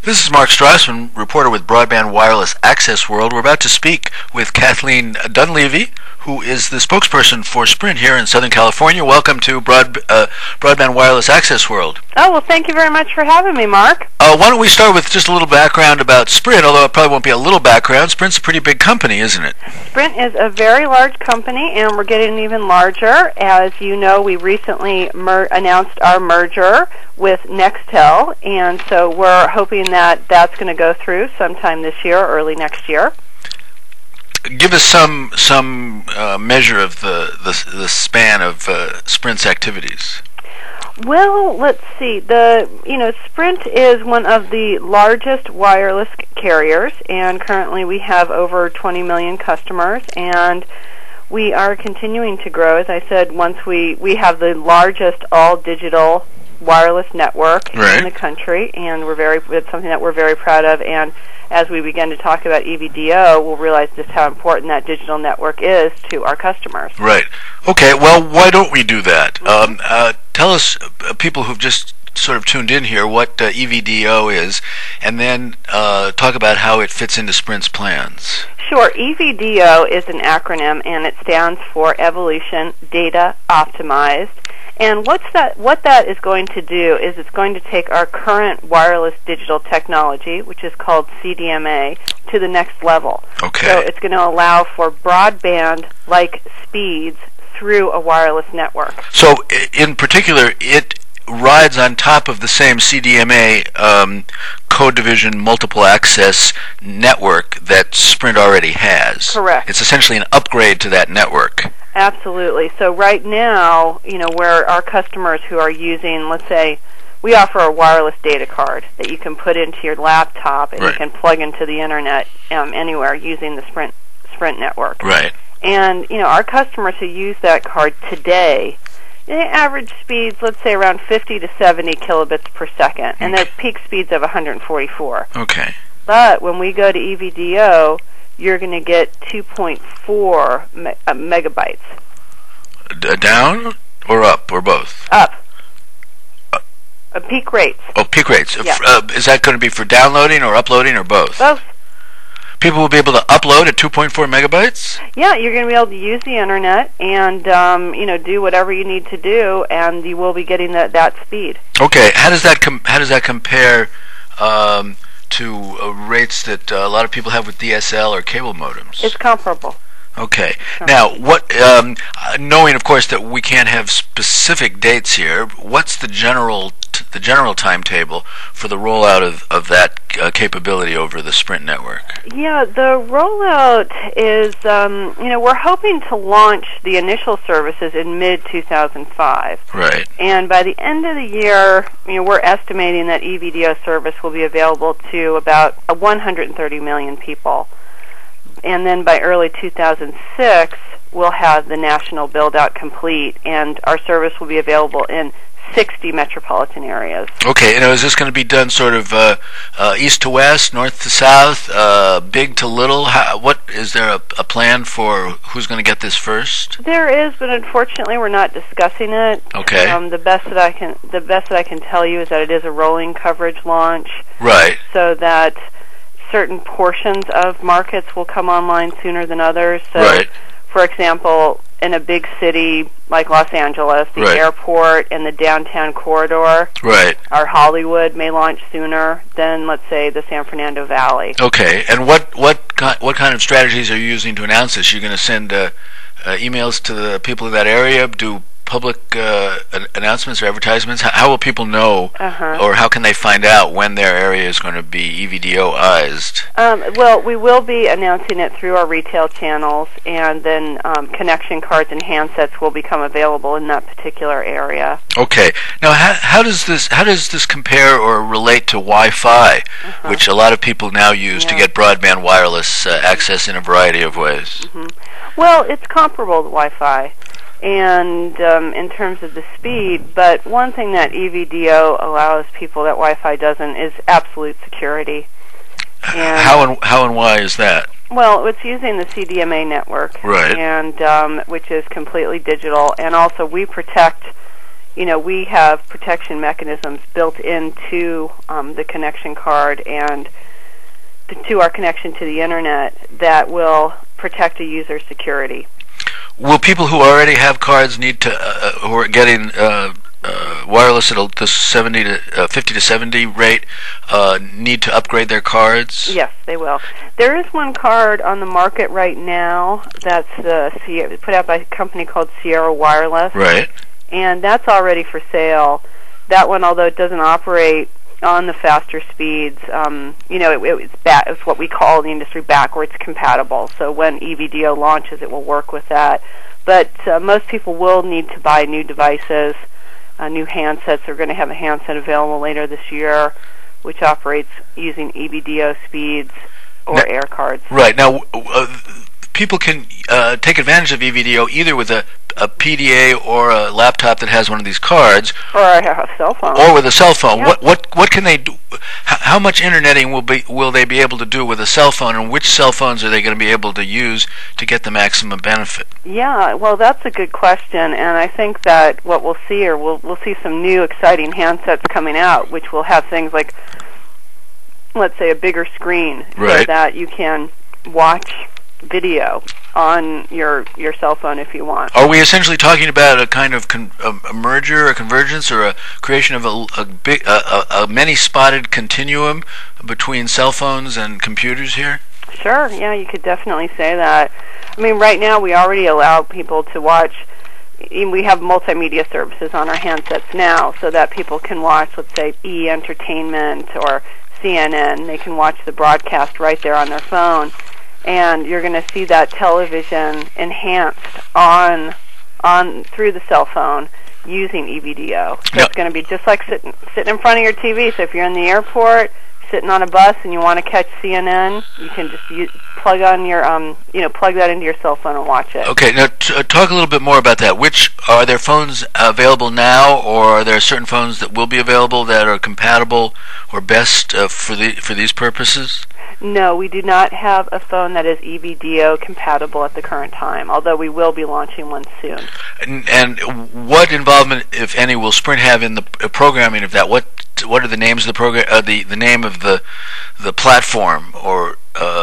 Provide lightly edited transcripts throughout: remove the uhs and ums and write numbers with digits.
This is Mark Strassman, reporter with Broadband Wireless Access World. We're about to speak with Kathleen Dunleavy, who is the spokesperson for Sprint here in Southern California. Welcome to Broadband Wireless Access World. Oh, well, thank you very much for having me, Mark. Why don't we start with just a little background about Sprint, although it probably won't be a little background. Sprint's a pretty big company, isn't it? Sprint is a very large company, and we're getting even larger. As you know, we recently announced our merger with Nextel, and so we're hoping that that's going to go through sometime this year or early next year. Give us some measure of the span of Sprint's activities. Well, let's see. Sprint is one of the largest wireless carriers, and currently we have over 20 million customers, and we are continuing to grow. As I said, once we have the largest all-digital wireless network in the country, and it's something that we're very proud of. And as we begin to talk about EVDO, we'll realize just how important that digital network is to our customers. Right. Okay, well, why don't we do that? Tell us, people who've just sort of tuned in here, what EVDO is, and then talk about how it fits into Sprint's plans. Sure. EVDO is an acronym, and it stands for Evolution Data Optimized. And what that is going to do is it's going to take our current wireless digital technology, which is called CDMA, to the next level. Okay. So it's going to allow for broadband-like speeds through a wireless network. So in particular, it rides on top of the same CDMA code division multiple access network that Sprint already has. Correct. It's essentially an upgrade to that network. Absolutely. So right now, where our customers who are using, let's say, we offer a wireless data card that you can put into your laptop and you can plug into the internet anywhere using the Sprint network. Right. And, our customers who use that card today, they average speeds, let's say, around 50 to 70 kilobits per second, and their peak speeds of 144. Okay. But when we go to EVDO, you're going to get 2.4 megabytes. Down or up or both? Up. Peak rates. Oh, peak rates. Yeah. Is that going to be for downloading or uploading or both? Both. People will be able to upload at 2.4 megabytes? Yeah, you're going to be able to use the internet and do whatever you need to do, and you will be getting that speed. Okay. How does that compare to rates that a lot of people have with DSL or cable modems? It's comparable. Okay. Now, what? Knowing, of course, that we can't have specific dates here, what's the general timetable for the rollout of that capability over the Sprint network? Yeah, the rollout is, we're hoping to launch the initial services in mid-2005. Right. And by the end of the year, we're estimating that EVDO service will be available to about 130 million people. And then by early 2006, we'll have the national build-out complete, and our service will be available in 60 metropolitan areas. Okay, and is this going to be done sort of east to west, north to south, big to little? What is there a plan for who's going to get this first? There is, but unfortunately, we're not discussing it. Okay. The best that I can tell you is that it is a rolling coverage launch. Right. So that certain portions of markets will come online sooner than others. So, right. For example, in a big city like Los Angeles, the airport and the downtown corridor, our Hollywood may launch sooner than, let's say, the San Fernando Valley. Okay, and what kind of strategies are you using to announce this? You're going to send emails to the people in that area, do public announcements or advertisements? How will people know, or how can they find out when their area is going to be EVDO-ized? Well, we will be announcing it through our retail channels, and then connection cards and handsets will become available in that particular area. Okay. Now, how does this compare or relate to Wi-Fi, which a lot of people now use to get broadband wireless access in a variety of ways? Well, it's comparable to Wi-Fi. And in terms of the speed, but one thing that EVDO allows people that Wi-Fi doesn't is absolute security. And how and why is that? Well, it's using the CDMA network, right? And which is completely digital, and also we protect we have protection mechanisms built into the connection card and to our connection to the internet that will protect a user's security. Will people who already have cards need to, who are getting wireless at the 50 to 70 rate, need to upgrade their cards? Yes, they will. There is one card on the market right now that's put out by a company called Sierra Wireless. Right. And that's already for sale. That one, although it doesn't operate on the faster speeds, it's what we call in the industry backwards compatible. So when EVDO launches, it will work with that. But most people will need to buy new devices, new handsets. They're going to have a handset available later this year, which operates using EVDO speeds or air cards. Right. Now, people can take advantage of EVDO either with a PDA or a laptop that has one of these cards, or a cell phone, or with a cell phone. Yeah. What can they do? How much interneting will they be able to do with a cell phone, and which cell phones are they going to be able to use to get the maximum benefit? Yeah, well, that's a good question, and I think that what we'll see, or we'll see some new exciting handsets coming out, which will have things like, let's say, a bigger screen, right, so that you can watch video on your cell phone if you want. Are we essentially talking about a kind of a merger, a convergence, or a creation of a many-spotted continuum between cell phones and computers here? Sure, yeah, you could definitely say that. I mean, right now we already allow people to watch. We have multimedia services on our handsets now, so that people can watch, let's say, E! Entertainment or CNN. They can watch the broadcast right there on their phone. And you're going to see that television enhanced on through the cell phone using EVDO. So It's going to be just like sitting in front of your TV. So if you're in the airport, sitting on a bus, and you want to catch CNN, you can just plug on your plug that into your cell phone and watch it. Okay, now talk a little bit more about that. Which are there phones available now, or are there certain phones that will be available that are compatible or best for these purposes? No, we do not have a phone that is EVDO compatible at the current time, although we will be launching one soon. And what involvement, if any, will Sprint have in the programming of that? What are the names of the program? The name of the platform or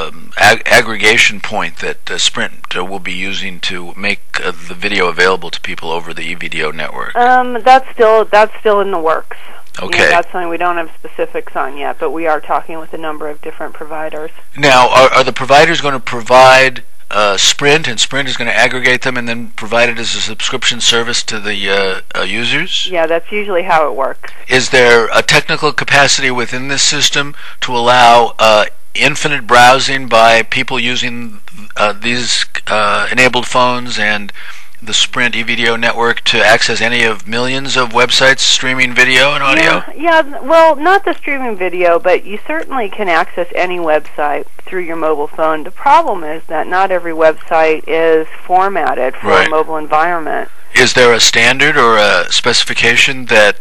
aggregation point that Sprint will be using to make the video available to people over the EVDO network? That's still in the works. Okay. That's something we don't have specifics on yet, but we are talking with a number of different providers. Now, are the providers going to provide Sprint, and Sprint is going to aggregate them and then provide it as a subscription service to the users? Yeah, that's usually how it works. Is there a technical capacity within this system to allow infinite browsing by people using these enabled phones and the Sprint EVDO network to access any of millions of websites streaming video and audio? Yeah, well, not the streaming video, but you certainly can access any website through your mobile phone. The problem is that not every website is formatted for a mobile environment. Is there a standard or a specification that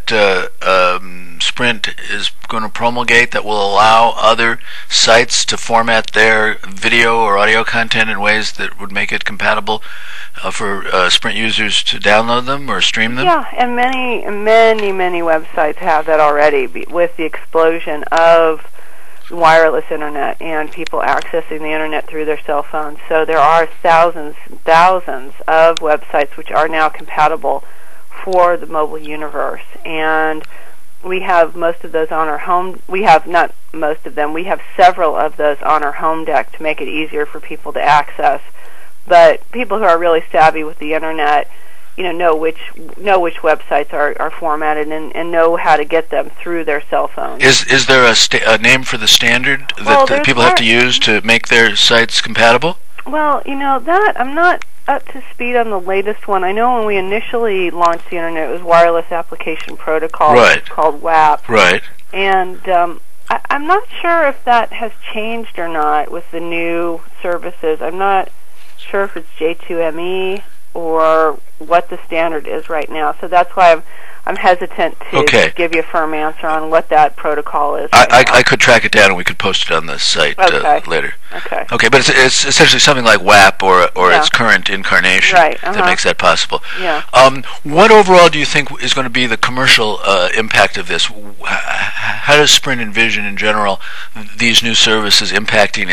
Sprint is going to promulgate that will allow other sites to format their video or audio content in ways that would make it compatible for Sprint users to download them or stream them? Yeah, and many websites have that already with the explosion of wireless internet and people accessing the internet through their cell phones. So there are thousands of websites which are now compatible for the mobile universe, and we have most of those on our home. We have not most of them. We have several of those on our home deck to make it easier for people to access. But people who are really savvy with the internet, know which websites are formatted and know how to get them through their cell phones. Is there a name for the standard that people have to use to make their sites compatible? Well, that I'm not up to speed on the latest one. I know when we initially launched the internet, it was Wireless Application Protocol, called WAP. Right. And I'm not sure if that has changed or not with the new services. I'm not sure if it's J2ME or what the standard is right now. So that's why I'm hesitant to give you a firm answer on what that protocol is. I could track it down and we could post it on the site later. Okay, but it's essentially something like WAP or its current incarnation that makes that possible. Yeah. What overall do you think is going to be the commercial impact of this? How does Sprint envision in general these new services impacting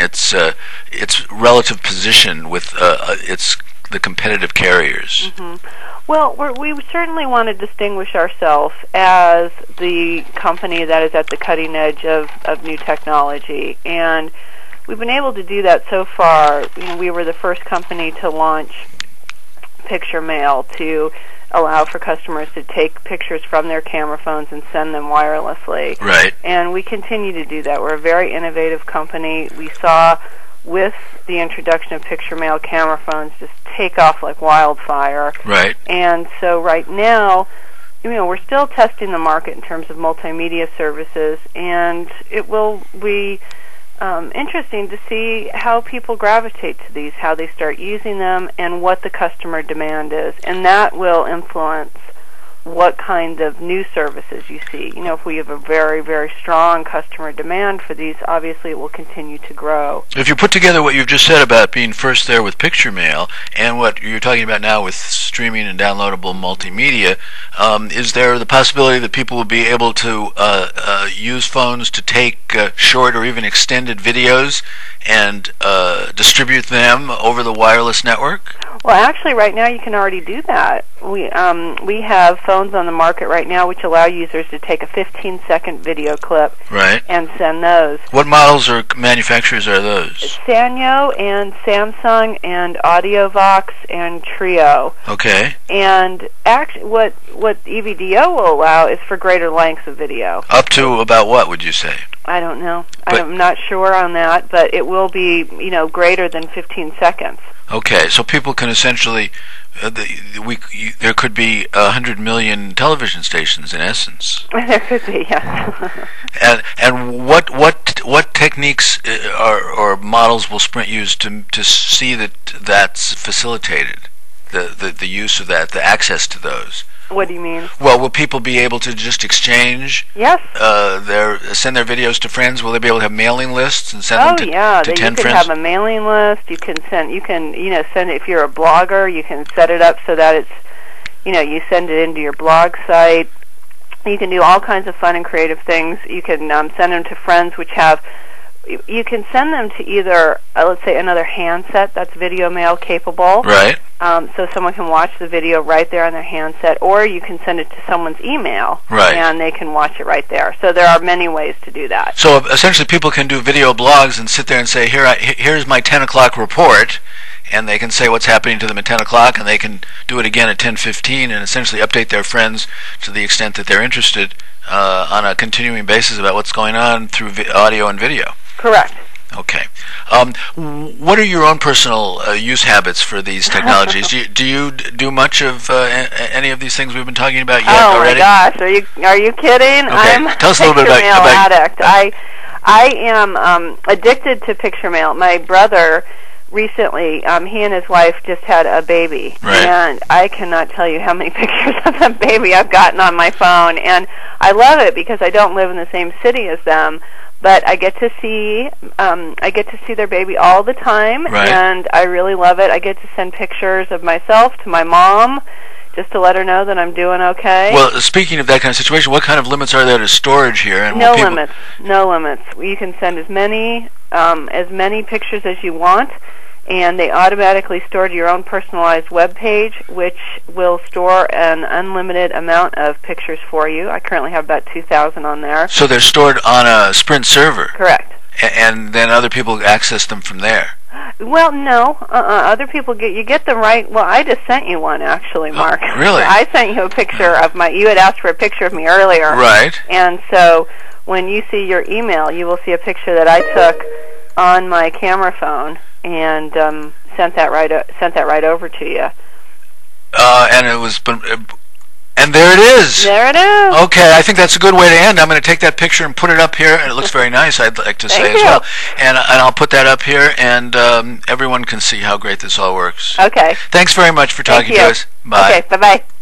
its relative position with the competitive carriers? Well, we certainly want to distinguish ourselves as the company that is at the cutting edge of new technology, and we've been able to do that so far. We were the first company to launch Picture Mail to allow for customers to take pictures from their camera phones and send them wirelessly. Right. And we continue to do that. We're a very innovative company. We saw with the introduction of Picture Mail, camera phones just take off like wildfire. Right. And so right now, we're still testing the market in terms of multimedia services, and it will be interesting to see how people gravitate to these, how they start using them, and what the customer demand is. And that will influence what kind of new services you see. If we have a very, very strong customer demand for these, obviously it will continue to grow. If you put together what you've just said about being first there with Picture Mail and what you're talking about now with streaming and downloadable multimedia, is there the possibility that people will be able to use phones to take short or even extended videos and distribute them over the wireless network? Well, actually, right now you can already do that. We have phones on the market right now which allow users to take a 15-second video clip and send those. What models or manufacturers are those? Sanyo and Samsung and AudioVox and Trio. Okay. And actually, what EVDO will allow is for greater lengths of video. Up to about what would you say? I don't know. I'm not sure on that, but it will be, greater than 15 seconds. Okay, so people can essentially, there could be 100 million television stations in essence. There could be, yes. and what techniques or models will Sprint use to see that that's facilitated, the use of that, the access to those? What do you mean? Well, will people be able to just exchange? Yes. Send their videos to friends? Will they be able to have mailing lists and send them to 10 friends? You can have a mailing list. You can send it if you're a blogger. You can set it up so that it's, you send it into your blog site. You can do all kinds of fun and creative things. You can send them to friends which have. You can send them to either, let's say, another handset that's video mail capable. Right. So someone can watch the video right there on their handset, or you can send it to someone's email, and they can watch it right there. So there are many ways to do that. So essentially people can do video blogs and sit there and say, here's my 10 o'clock report, and they can say what's happening to them at 10 o'clock, and they can do it again at 10:15 and essentially update their friends to the extent that they're interested on a continuing basis about what's going on through audio and video. Correct. Okay. What are your own personal use habits for these technologies? Do you do much of any of these things we've been talking about yet already? Oh my gosh, are you kidding? Okay. I'm Tell us a little bit about addict. I am addicted to Picture Mail. My brother recently, he and his wife just had a baby, and I cannot tell you how many pictures of that baby I've gotten on my phone, and I love it because I don't live in the same city as them. But I get to see their baby all the time, and I really love it. I get to send pictures of myself to my mom, just to let her know that I'm doing okay. Well, speaking of that kind of situation, what kind of limits are there to storage here? And no limits. No limits. You can send as many pictures as you want, and they automatically store to your own personalized web page, which will store an unlimited amount of pictures for you. I currently have about 2,000 on there. So they're stored on a Sprint server? Correct. And then other people access them from there? Well, no. Other people get them right. Well, I just sent you one, actually, Mark. Oh, really? I sent you a picture of you had asked for a picture of me earlier. Right. And so when you see your email, you will see a picture that I took on my camera phone, and sent that right over to you. And it was, and there it is. There it is. Okay, I think that's a good way to end. I'm going to take that picture and put it up here, and it looks very nice, I'd like to say as well. And I'll put that up here, and everyone can see how great this all works. Okay. Thanks very much for talking to us. Bye. Okay. Bye bye.